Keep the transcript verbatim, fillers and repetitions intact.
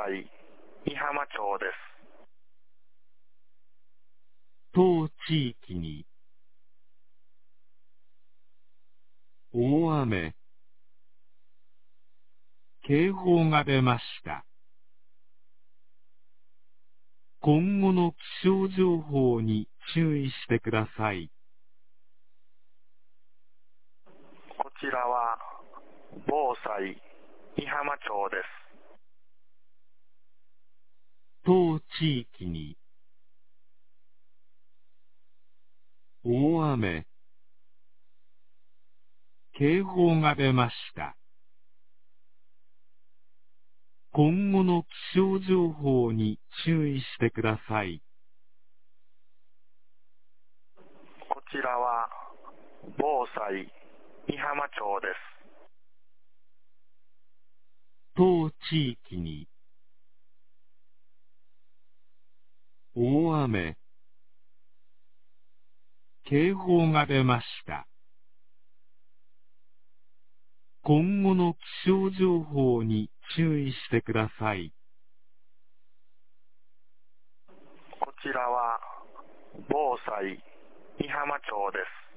災美浜町です。 当地域に大雨、警報が出ました。今後の気象情報に注意してください。 こちらは防災美浜町です。 当地域に大雨、警報が出ました。今後の気象情報に注意してください。 こちらは防災美浜町です。 当地域に大雨、警報が出ました。今後の気象情報に注意してください。 こちらは防災美浜町です。